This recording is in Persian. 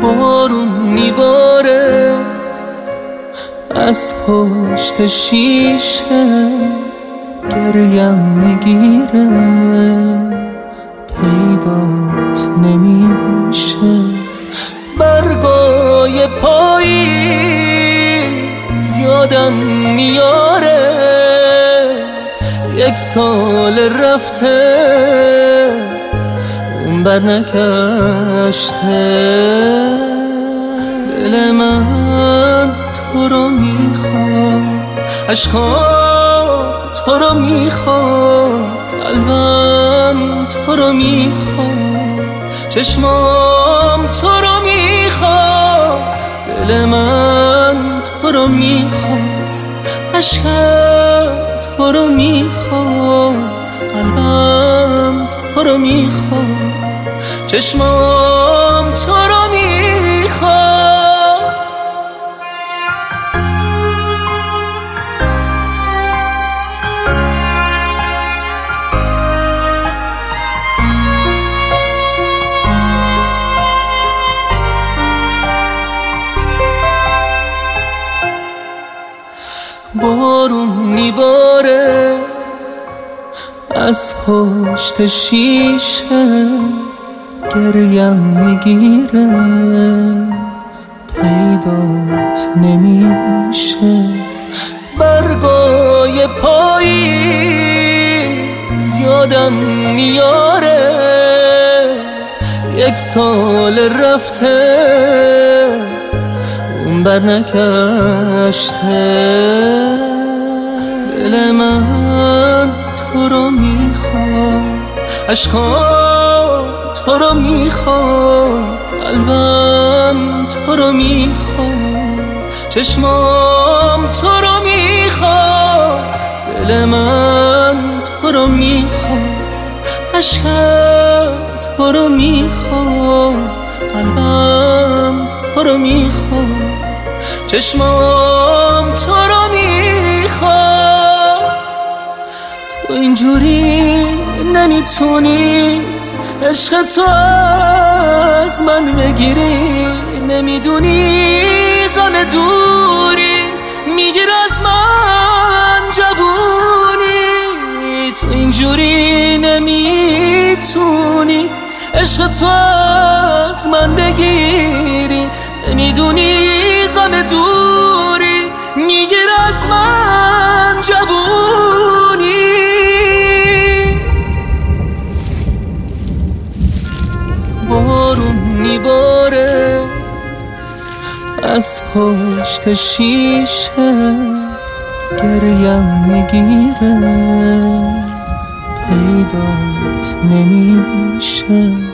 بارون میباره از پشت شیشه، گریم میگیره پیدات نمیشه. برگای پاییز یادم میاره، 1 سال رفته اون بر نگشته. دل من تو رو میخواد، عشقام تو رو میخواد، قلبم تو رو میخواد، چشمام تو رو میخواد. دل من تو رو میخواد، عشقم تو رو میخواد، قلبم تو رو میخواد، چشمام تو رو میخواد. بارون میباره از پشت شیشه، گریم میگیره پیدات نمیشه. برگای پاییز یادم میاره، 1 سال رفته اون بر نگشته. دل من تو رو میخواد، عشقام تو رو میخواد، قلبم تو رو میخواد، چشمام تو رو میخواد. دل من تو رو میخواد، عشقم تو رو میخواد، قلبم تو رو میخواد، چشمام تو رو میخواد. تو اینجوری نمیتونی عشق تو از من بگیری، نمیدونی غم دوری میگیر از من جوونی. تو اینجوری نمیتونی عشق تو از من بگیری، نمیدونی غم دوری میگیر از من جوونی. بارون میباره از پشت شیشه، گریم میگیره پیدات نمیشه.